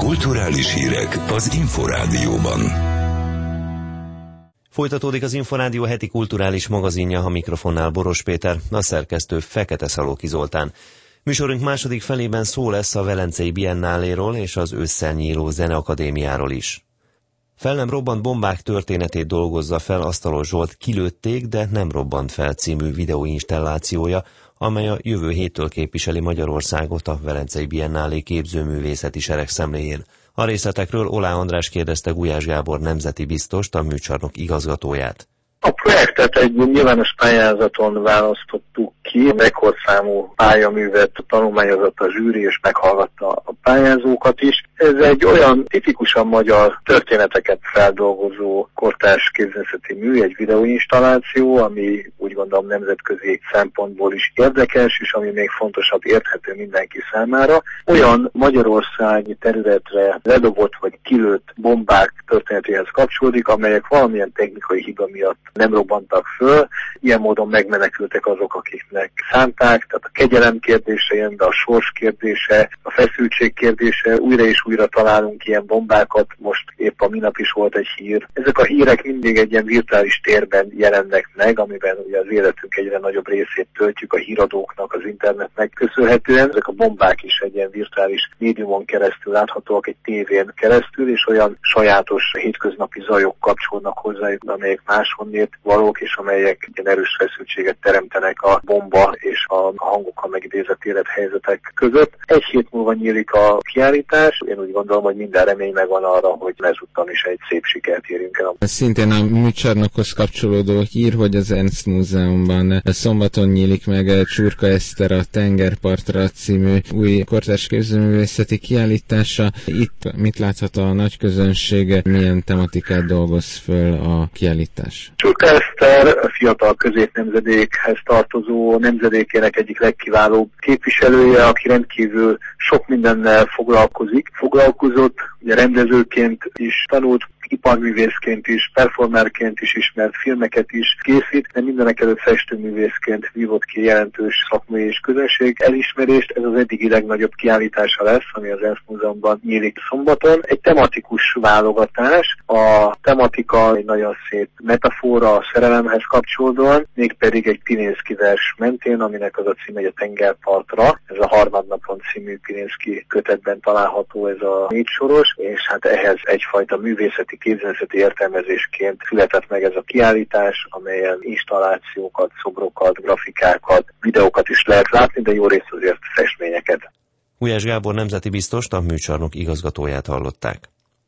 Kulturális hírek az Inforádióban. Folytatódik az Inforádió heti kulturális magazinja, a mikrofonnál Boros Péter, a szerkesztő Fekete Szalóki Zoltán. Műsorunk második felében szó lesz a Velencei Biennáléról és az ősszel nyíló Zeneakadémiáról is. Fel nem robbant bombák történetét dolgozza fel Asztalos Zsolt Kilőtték, de nem robbant fel című videóinstallációja, amely a jövő héttől képviseli Magyarországot a Velencei Biennálé képzőművészeti seregszemléjén. A részletekről Olá András kérdezte Gulyás Gábor nemzeti biztost, a műcsarnok igazgatóját. A projektet egy nyilvános pályázaton választottuk ki, rekordszámú pályaművet tanulmányozott a zsűri, és meghallgatta a pályázókat is. Ez egy olyan tipikusan magyar történeteket feldolgozó kortárs képzőművészeti mű, egy videóinstalláció, ami úgy gondolom nemzetközi szempontból is érdekes, és ami még fontosabb, érthető mindenki számára. Olyan Magyarországi területre ledobott vagy kilőtt bombák történetéhez kapcsolódik, amelyek valamilyen technikai hiba miatt nem robbantak föl, ilyen módon megmenekültek azok, akiknek szánták, tehát a kegyelem kérdése jön be, a sors kérdése, a feszültség kérdése, újra és újra találunk ilyen bombákat, most épp a minap is volt egy hír. Ezek a hírek mindig egy ilyen virtuális térben jelennek meg, amiben ugye az életünk egyre nagyobb részét töltjük a híradóknak, az internetnek köszönhetően. Ezek a bombák is egy ilyen virtuális médiumon keresztül láthatóak, egy tévén keresztül, és olyan sajátos hétköznapi zajok kapcsolnak hozzájuk, amelyek máshonnét valók, és amelyek ilyen erős feszültséget teremtenek a bomba és a hangokkal megidézett élethelyzetek között. Egy hét múlva nyílik a kiállítás. Én úgy gondolom, hogy minden remény megvan arra, hogy ezúttal is egy szép sikert érjünk el. Szintén a műcsarnokhoz kapcsolódó hír, hogy az Ernst Múzeumban szombaton nyílik meg Csurka Eszter a Tengerpartra című új kortárs képzőművészeti kiállítása. Itt mit láthat a nagy közönség, milyen tematikát dolgoz föl a kiállítás? Csurka Eszter a fiatal középnemzedékhez tartozó nemzedékének egyik legkiválóbb képviselője, aki rendkívül sok mindennel foglalkozott, ugye rendezőként is tanult, iparművészként is, performerként is ismert, filmeket is készít, de mindenekelőtt festőművészként vívott ki jelentős szakmai és közönség elismerést. Ez az eddigi legnagyobb kiállítása lesz, ami az Ernst Múzeumban nyílik szombaton. Egy tematikus válogatás. A tematika egy nagyon szép metafora a szerelemhez kapcsolódóan, mégpedig egy Pilinszky vers mentén, aminek az a címe, hogy a Tengerpartra. Ez a Harmadnapon című Pilinszky kötetben található ez a 4 soros, és hát ehhez egyfajta művészeti képzőművészeti értelmezésként született meg ez a kiállítás, amelyen installációkat, szobrokat, grafikákat, videókat is lehet látni, de jó részt azért festményeket. Gulyás Gábor nemzeti biztost, a műcsarnok igazgatóját hallották.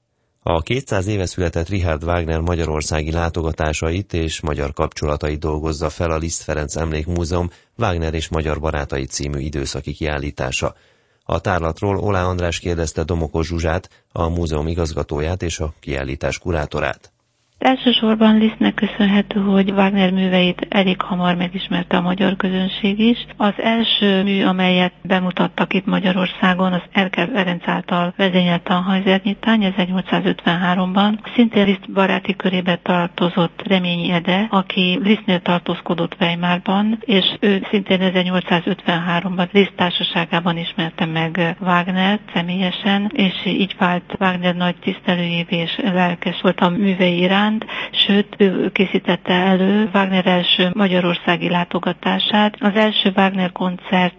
A 200 éve született Richard Wagner magyarországi látogatásait és magyar kapcsolatait dolgozza fel a Liszt Ferenc Emlékmúzeum Wagner és magyar barátai című időszaki kiállítása. A tárlatról Olá András kérdezte Domokos Zsuzsát, a múzeum igazgatóját és a kiállítás kurátorát. Elsősorban Lisztnek köszönhető, hogy Wagner műveit elég hamar megismerte a magyar közönség is. Az első mű, amelyet bemutattak itt Magyarországon, az Erkel Ferenc által vezényelt tanhajzernyitány 1853-ban. Szintén Liszt baráti körébe tartozott Reményi Ede, aki Lisztnél tartózkodott Weimarban, és ő szintén 1853-ban Liszt társaságában ismerte meg Wagnert személyesen, és így vált Wagner nagy tisztelőjévé és lelkes volt a művei iránt. Sőt, ő készítette elő Wagner első magyarországi látogatását. Az első Wagner koncert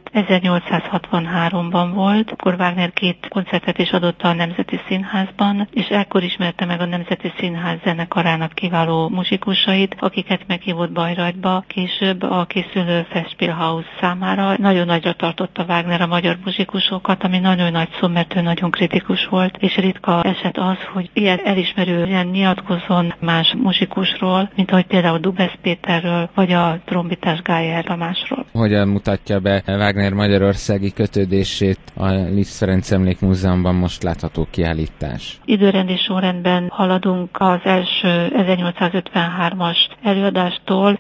1863-ban volt, akkor Wagner 2 koncertet is adott a Nemzeti Színházban, és ekkor ismerte meg a Nemzeti Színház zenekarának kiváló muzsikusait, akiket meghívott Bayreuthba, később a készülő Festspielhaus számára. Nagyon nagyra tartotta Wagner a magyar muzsikusokat, ami nagyon nagy szó, mert ő nagyon kritikus volt, és ritka eset az, hogy ilyen elismerően nyilatkozzon más muzsikusról, mint ahogy például Dubesz Péterről, vagy a trombitás Gájer Tamásról. Hogyan mutatja be Wagner magyarországi kötődését a Liszt Ferenc Emlékmúzeumban most látható kiállítás? Időrendi sorrendben haladunk az első 1853-as előadástól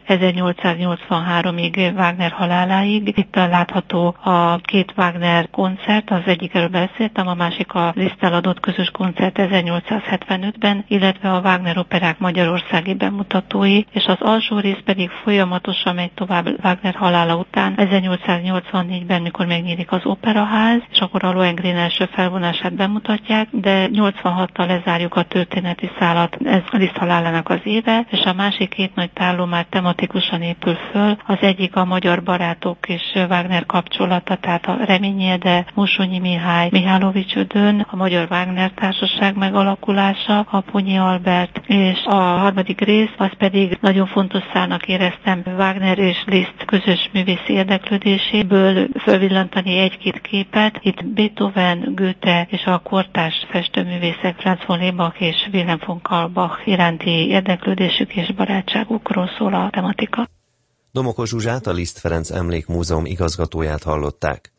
1883-ig Wagner haláláig. Itt látható a 2 Wagner koncert, az egyikről beszéltem, a másik a Liszttel adott közös koncert 1875-ben, illetve a Wagner operák operák magyarországi bemutatói, és az alsó rész pedig folyamatosan megy tovább Wagner halála után. 1884-ben, mikor megnyílik az operaház, és akkor a Lohengrin első felvonását bemutatják, de 86-tal lezárjuk a történeti szálat, ez Liszt halálának az éve, és a másik két nagy tárló már tematikusan épül föl. Az egyik a magyar barátok és Wagner kapcsolata, tehát a Reményede, Mosonyi Mihály, Mihálovics Ödön, a Magyar Wagner Társaság megalakulása, a Ponyi Albert, és a harmadik rész, az pedig nagyon fontos szálnak éreztem Wagner és Liszt közös művészi érdeklődéséből fölvillantani egy-két képet. Itt Beethoven, Goethe és a kortárs festőművészek Franz von Lebach és Wilhelm von Kaulbach iránti érdeklődésük és barátságukról szól a tematika. Domokos Zsuzsát, a Liszt Ferenc Emlékmúzeum igazgatóját hallották.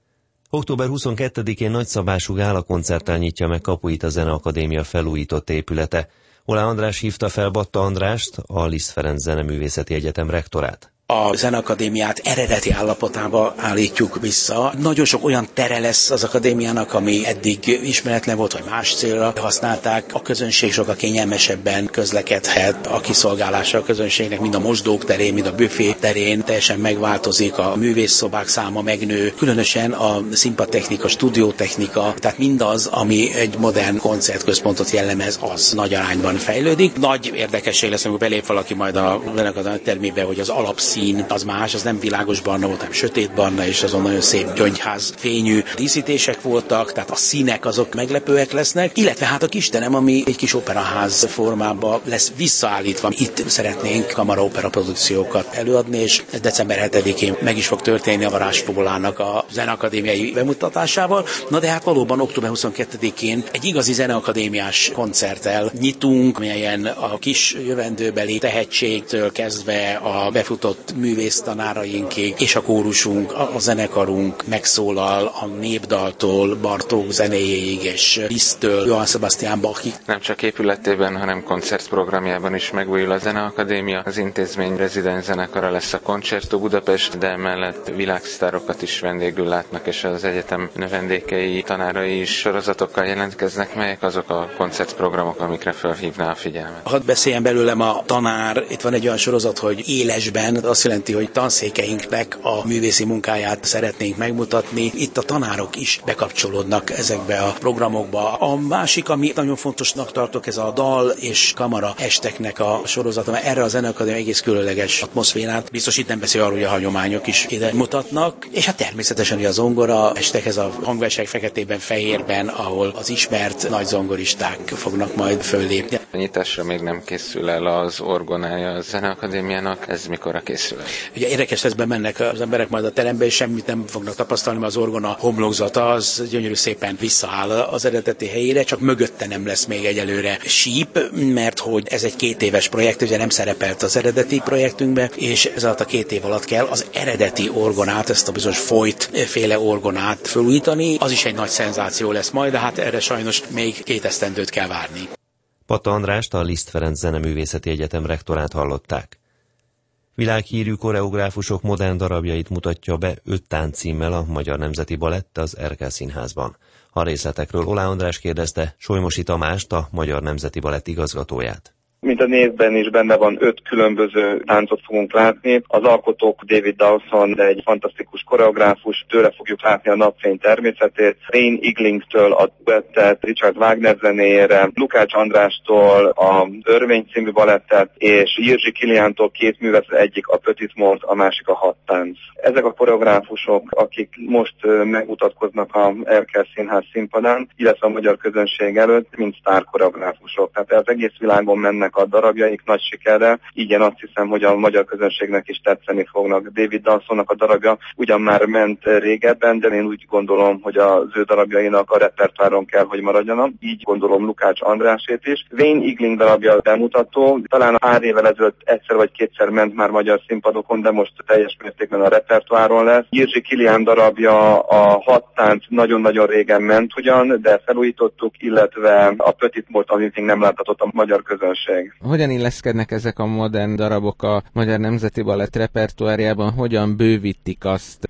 Október 22-én nagyszabású gálakoncerttel nyitja meg kapuit a Zeneakadémia felújított épülete. Olá András hívta fel Batta Andrást, a Liszt Ferenc Zeneművészeti Egyetem rektorát. A Zeneakadémiát eredeti állapotába állítjuk vissza. Nagyon sok olyan tere lesz az akadémiának, ami eddig ismeretlen volt, vagy más célra használták. A közönség sokkal kényelmesebben közlekedhet, a kiszolgálása a közönségnek, mind a mosdók terén, mind a büfé terén teljesen megváltozik, a művészszobák száma megnő, különösen a színpadtechnika, stúdiótechnika, tehát mindaz, ami egy modern koncertközpontot jellemez, az nagy arányban fejlődik. Nagy érdekesség lesz, amikor belép valaki majd a Zeneakadémia termébe, hogy az alapszín az más, az nem világos barna volt, hanem sötét barna, és azon nagyon szép gyöngyház fényű díszítések voltak, tehát a színek azok meglepőek lesznek, illetve hát a kisterem, ami egy kis operaház formában lesz visszaállítva. Itt szeretnénk kamaraopera produkciókat előadni, és december 7-én meg is fog történni a Varázsfólának a Zeneakadémiai bemutatásával. Na de hát valóban október 22-én egy igazi zeneakadémiás koncerttel nyitunk, melyen a kis jövendőbeli tehetségtől kezdve a befutott művésztanárainkig, és a kórusunk, a zenekarunk megszólal a népdaltól, Bartók zenéjéig, és Liszttől, Johann Sebastian Bachig. Nem csak épületében, hanem koncertprogramjában is megújul a Zeneakadémia. Az intézmény rezidens zenekara lesz a Concerto Budapest, de emellett világsztárokat is vendégül látnak, és az egyetem növendékei, tanárai is sorozatokkal jelentkeznek, melyek azok a koncertprogramok, amikre felhívná a figyelmet. Hadd beszéljen belőlem a tanár, itt van egy olyan sorozat, hogy élesben, azt jelenti, hogy tanszékeinknek a művészi munkáját szeretnénk megmutatni. Itt a tanárok is bekapcsolódnak ezekbe a programokba. A másik, ami nagyon fontosnak tartok, ez a dal és kamara esteknek a sorozata, mert erre a Zeneakadémia egész különleges atmoszférát biztosít, nem beszél arról, hogy a hagyományok is ide mutatnak, és hát természetesen a zongora estek, ez a hangversek feketében, fehérben, ahol az ismert nagy zongoristák fognak majd föllépni. A nyitásra még nem készül el az orgonája a Zeneakadémiának, ez mikorra készül el? Ugye érdekes lesz, bemennek az emberek majd a terembe, és semmit nem fognak tapasztalni, mert az orgona homlokzata az gyönyörű szépen visszaáll az eredeti helyére, csak mögötte nem lesz még egyelőre síp, mert hogy ez egy 2 éves projekt, ugye nem szerepelt az eredeti projektünkbe, és ez alatt a 2 év alatt kell az eredeti orgonát, ezt a bizonyos Foyt-féle orgonát felújítani. Az is egy nagy szenzáció lesz majd, de hát erre sajnos még 2 esztendőt kell várni. Batta Andrást, a Liszt Ferenc Zeneművészeti Egyetem rektorát hallották. Világhírű koreográfusok modern darabjait mutatja be 5 táncímmel a Magyar Nemzeti Balett az Erkel Színházban. A részletekről Olá András kérdezte Solymosi Tamást, a Magyar Nemzeti Balett igazgatóját. Mint a névben is benne van, 5 különböző táncot fogunk látni. Az alkotók David Dawson, egy fantasztikus koreográfus, tőle fogjuk látni a Napfény természetét, Wayne Iglingtől a duettet, Richard Wagner zenéjére, Lukács Andrástól a Örvény című balettet, és Jirzsi Kiliántól 2 művet, egyik a Petit Mort, a másik a Hat tánc. Ezek a koreográfusok, akik most megmutatkoznak a Erkel Színház színpadán, illetve a magyar közönség előtt, mint sztárkoreográfusok. Tehát az egész világon mennek a darabjaik nagy sikerrel, így én azt hiszem, hogy a magyar közönségnek is tetszeni fognak. David Dawsonnak a darabja ugyan már ment régebben, de én úgy gondolom, hogy az ő darabjainak a repertoáron kell, hogy maradjanak. Így gondolom Lukács Andrásét is. Wayne Igling darabja bemutató, talán pár évvel ezelőtt egyszer vagy kétszer ment már magyar színpadokon, de most teljes mértékben a repertoáron lesz. Jirzsi Kilián darabja, a Hat tánc nagyon-nagyon régen ment ugyan, de felújítottuk, illetve a Petit Mort, amit még nem láthatott a magyar közönség. Hogyan illeszkednek ezek a modern darabok a Magyar Nemzeti Balett repertoárjában, hogyan bővítik azt?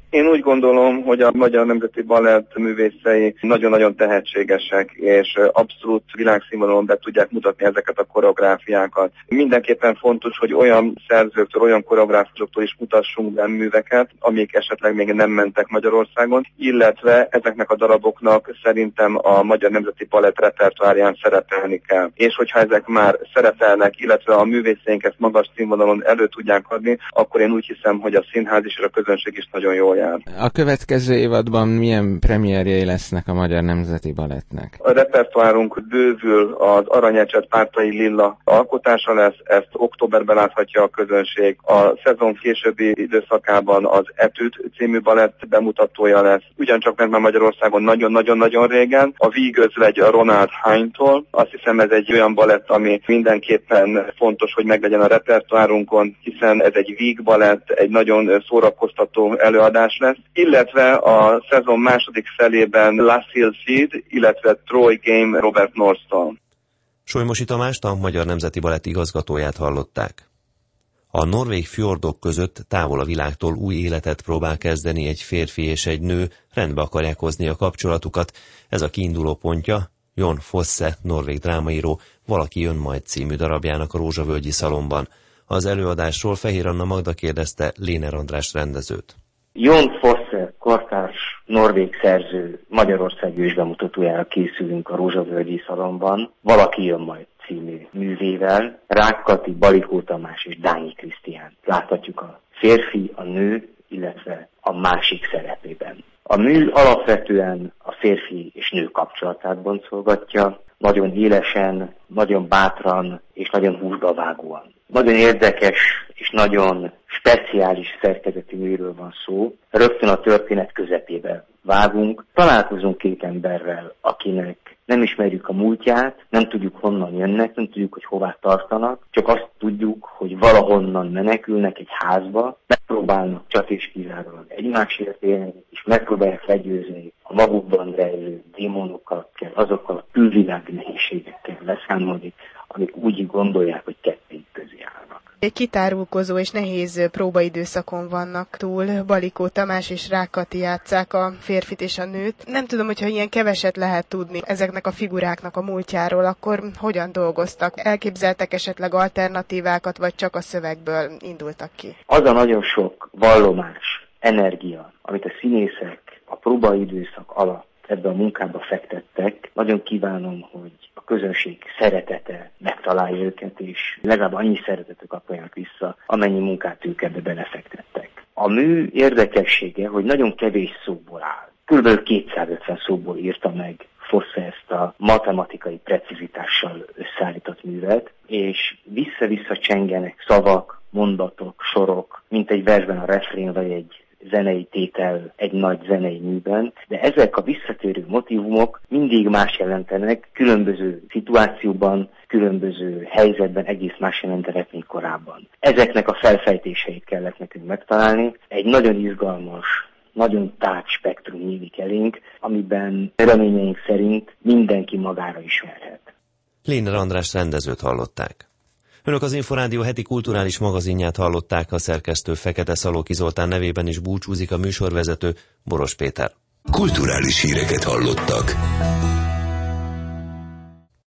Én úgy gondolom, hogy a Magyar Nemzeti Balett művészei nagyon-nagyon tehetségesek, és abszolút világszínvonalon be tudják mutatni ezeket a koreográfiákat. Mindenképpen fontos, hogy olyan szerzőktől, olyan koreográfusoktól is mutassunk be műveket, amik esetleg még nem mentek Magyarországon, illetve ezeknek a daraboknak szerintem a Magyar Nemzeti Balett repertoárján szerepelni kell. És hogyha ezek már szerepelnek, illetve a művészeink ezt magas színvonalon elő tudják adni, akkor én úgy hiszem, hogy a színház és a közönség is nagyon jól jár. A következő évadban milyen premierjei lesznek a Magyar Nemzeti Balettnek? A repertoárunk bővül, az Aranyecset Pártai Lilla alkotása lesz, ezt októberben láthatja a közönség. A szezon későbbi időszakában az Etüd című balett bemutatója lesz. Ugyancsak mert már Magyarországon nagyon-nagyon-nagyon régen. A Vígözvegy a Ronald Hine-tól. Azt hiszem ez egy olyan balett, ami mindenképpen fontos, hogy meglegyen a repertoárunkon, hiszen ez egy vígbalett, egy nagyon szórakoztató előadás lesz, illetve a szezon második felében Lassil Seed, illetve Troy Game Robert Northstone. Solymosi Tamást, a Magyar Nemzeti Balett igazgatóját hallották. A norvég fjordok között távol a világtól új életet próbál kezdeni egy férfi és egy nő, rendbe akarják hozni a kapcsolatukat. Ez a kiinduló pontja Jon Fosse, norvég drámaíró Valaki jön majd című darabjának a Rózsavölgyi Szalonban. Az előadásról Fehér Anna Magda kérdezte Léner András rendezőt. Jon Fosse, kortárs norvég szerző Magyarország ősbemutatójára készülünk a Rózsavölgyi Szalonban. Valaki jön majd című művével. Rákkati, Balikó Tamás és Dányi Krisztián. Láthatjuk a férfi, a nő, illetve a másik szerepében. A mű alapvetően a férfi és nő kapcsolatát boncolgatja, nagyon élesen, nagyon bátran és nagyon húsbavágóan. Nagyon érdekes és nagyon speciális szerkezetű műről van szó. Rögtön a történet közepébe vágunk. Találkozunk két emberrel, akinek nem ismerjük a múltját, nem tudjuk honnan jönnek, nem tudjuk, hogy hová tartanak, csak azt tudjuk, hogy valahonnan menekülnek egy házba, megpróbálnak csak és kizárólag egymásért élni, és megpróbálják legyőzni a magukban rejlő démonokat, azokkal a külvilági nehézségekkel leszámolni, amik úgy gondolják, hogy kettőjük közé állnak. Egy kitárulkozó és nehéz próbaidőszakon vannak túl. Balikó Tamás és Rákkati játsszák a férfit és a nőt. Nem tudom, hogyha ilyen keveset lehet tudni ezeknek a figuráknak a múltjáról, akkor hogyan dolgoztak? Elképzeltek esetleg alternatívákat, vagy csak a szövegből indultak ki? Az a nagyon sok vallomás, energia, amit a színészek a próbaidőszak alatt ebbe a munkába fektettek, nagyon kívánom, hogy a közönség szeretete megtalálja őket, és legalább annyi szeretetet kapjanak vissza, amennyi munkát ők ebbe belefektettek. A mű érdekessége, hogy nagyon kevés szóból áll. Kb. 250 szóból írta meg Fosse ezt a matematikai precizitással összeállított művet, és vissza-vissza csengenek szavak, mondatok, sorok, mint egy versben a refrén vagy egy zenei tétel egy nagy zenei műben, de ezek a visszatérő motívumok mindig más jelentenek, különböző szituációban, különböző helyzetben egész más jelentenek, mint korábban. Ezeknek a felfejtéseit kellett nekünk megtalálni. Egy nagyon izgalmas, nagyon tág spektrum nyílik elénk, amiben reményeink szerint mindenki magára ismerhet. Léner András rendezőt hallották. Önök az Inforádió heti kulturális magazinját hallották, a szerkesztő Fekete Szalóki Zoltán nevében is búcsúzik a műsorvezető Boros Péter. Kulturális híreket hallottak.